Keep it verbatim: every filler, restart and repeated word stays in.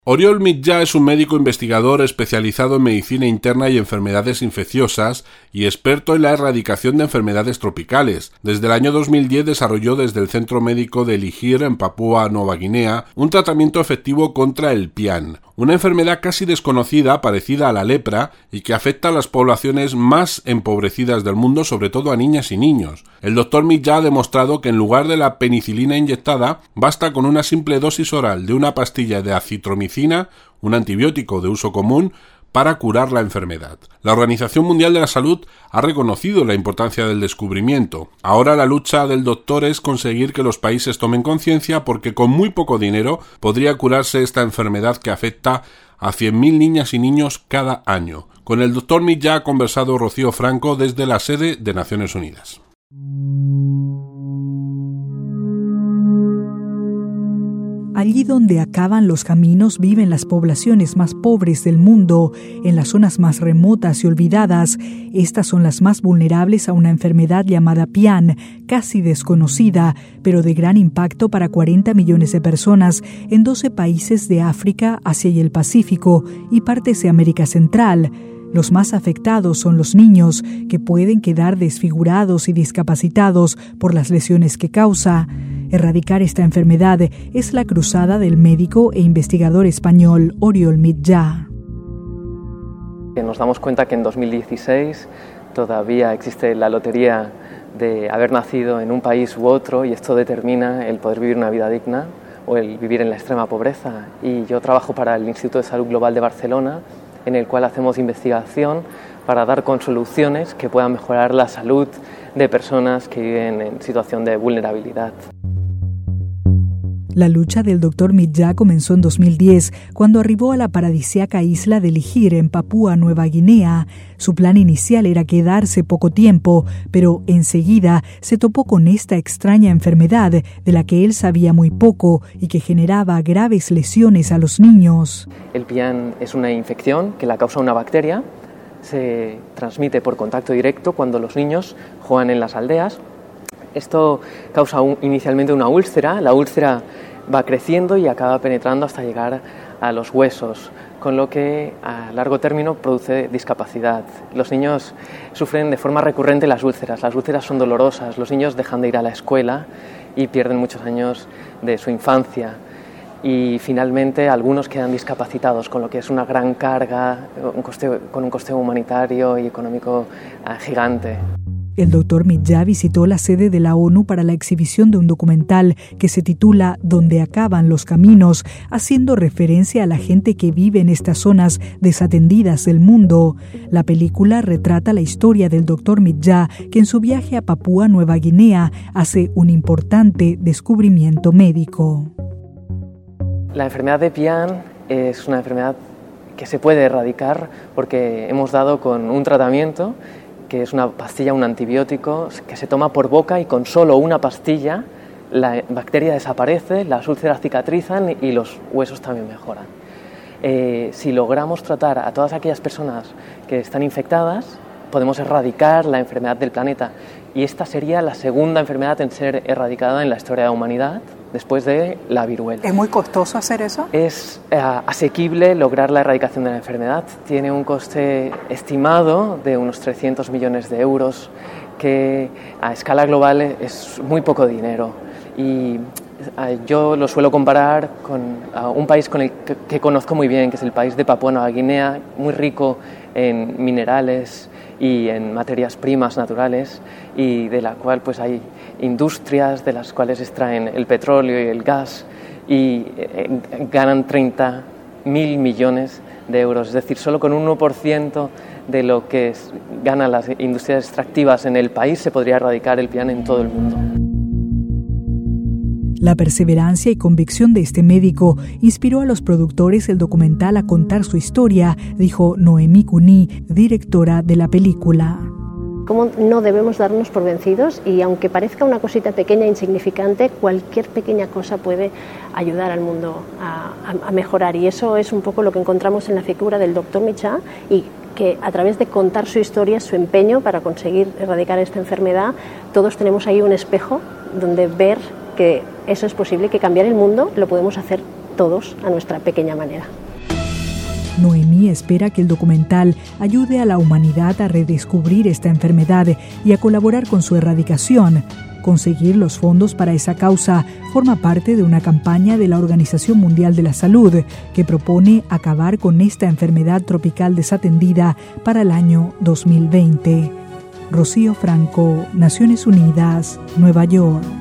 Oriol Mitjà es un médico investigador especializado en medicina interna y enfermedades infecciosas y experto en la erradicación de enfermedades tropicales. Desde el año dos mil diez desarrolló desde el Centro Médico de Ligier en Papúa Nueva Guinea un tratamiento efectivo contra el pian, una enfermedad casi desconocida parecida a la lepra y que afecta a las poblaciones más empobrecidas del mundo, sobre todo a niñas y niños. El doctor Mitjà ha demostrado que en lugar de la penicilina inyectada, basta con una simple dosis oral de una pastilla de acitromicina, un antibiótico de uso común, para curar la enfermedad. La Organización Mundial de la Salud ha reconocido la importancia del descubrimiento. Ahora la lucha del doctor es conseguir que los países tomen conciencia, porque con muy poco dinero podría curarse esta enfermedad que afecta a cien mil niñas y niños cada año. Con el doctor Mitjà ha conversado Rocío Franco desde la sede de Naciones Unidas. Allí donde acaban los caminos viven las poblaciones más pobres del mundo, en las zonas más remotas y olvidadas. Estas son las más vulnerables a una enfermedad llamada pian, casi desconocida, pero de gran impacto para cuarenta millones de personas en doce países de África, Asia y el Pacífico y partes de América Central. Los más afectados son los niños, que pueden quedar desfigurados y discapacitados por las lesiones que causa. Erradicar esta enfermedad es la cruzada del médico e investigador español Oriol Mitjà. Nos damos cuenta que en dos mil dieciséis todavía existe la lotería de haber nacido en un país u otro, y esto determina el poder vivir una vida digna o el vivir en la extrema pobreza. Y yo trabajo para el Instituto de Salud Global de Barcelona, en el cual hacemos investigación para dar con soluciones que puedan mejorar la salud de personas que viven en situación de vulnerabilidad. La lucha del doctor Mitjà comenzó en dos mil diez, cuando arribó a la paradisíaca isla de Ligier, en Papúa Nueva Guinea. Su plan inicial era quedarse poco tiempo, pero enseguida se topó con esta extraña enfermedad de la que él sabía muy poco y que generaba graves lesiones a los niños. El pian es una infección que la causa una bacteria. Se transmite por contacto directo cuando los niños juegan en las aldeas. Esto causa un, inicialmente una úlcera. La úlcera va creciendo y acaba penetrando hasta llegar a los huesos, con lo que a largo término produce discapacidad. Los niños sufren de forma recurrente las úlceras. Las úlceras son dolorosas. Los niños dejan de ir a la escuela y pierden muchos años de su infancia. Y finalmente algunos quedan discapacitados, con lo que es una gran carga, un coste, con un coste humanitario y económico uh, gigante. El doctor Mitjà visitó la sede de la ONU para la exhibición de un documental que se titula Donde acaban los caminos, haciendo referencia a la gente que vive en estas zonas desatendidas del mundo. La película retrata la historia del doctor Mitjà, que en su viaje a Papúa Nueva Guinea hace un importante descubrimiento médico. La enfermedad de pian es una enfermedad que se puede erradicar porque hemos dado con un tratamiento que es una pastilla, un antibiótico, que se toma por boca, y con solo una pastilla la bacteria desaparece, las úlceras cicatrizan y los huesos también mejoran. Eh, si logramos tratar a todas aquellas personas que están infectadas, podemos erradicar la enfermedad del planeta. Y esta sería la segunda enfermedad en ser erradicada en la historia de la humanidad, después de la viruela. ¿Es muy costoso hacer eso? Es eh, asequible lograr la erradicación de la enfermedad. Tiene un coste estimado de unos trescientos millones de euros, que a escala global es muy poco dinero. Y eh, yo lo suelo comparar con uh, un país con el que, que conozco muy bien, que es el país de Papúa Nueva Guinea, muy rico en minerales y en materias primas naturales, y de la cual pues hay industrias de las cuales extraen el petróleo y el gas y eh, ganan treinta mil millones de euros. Es decir, solo con un uno por ciento de lo que es, ganan las industrias extractivas en el país se podría erradicar el pian en todo el mundo. La perseverancia y convicción de este médico inspiró a los productores del documental a contar su historia, dijo Noemí Cuní, directora de la película. Cómo no debemos darnos por vencidos, y aunque parezca una cosita pequeña e insignificante, cualquier pequeña cosa puede ayudar al mundo a, a, a mejorar, y eso es un poco lo que encontramos en la figura del doctor Mitjà, y que a través de contar su historia, su empeño para conseguir erradicar esta enfermedad, todos tenemos ahí un espejo donde ver que eso es posible, que cambiar el mundo lo podemos hacer todos a nuestra pequeña manera. Noemí espera que el documental ayude a la humanidad a redescubrir esta enfermedad y a colaborar con su erradicación. Conseguir los fondos para esa causa forma parte de una campaña de la Organización Mundial de la Salud que propone acabar con esta enfermedad tropical desatendida para el año dos mil veinte. Rocío Franco, Naciones Unidas, Nueva York.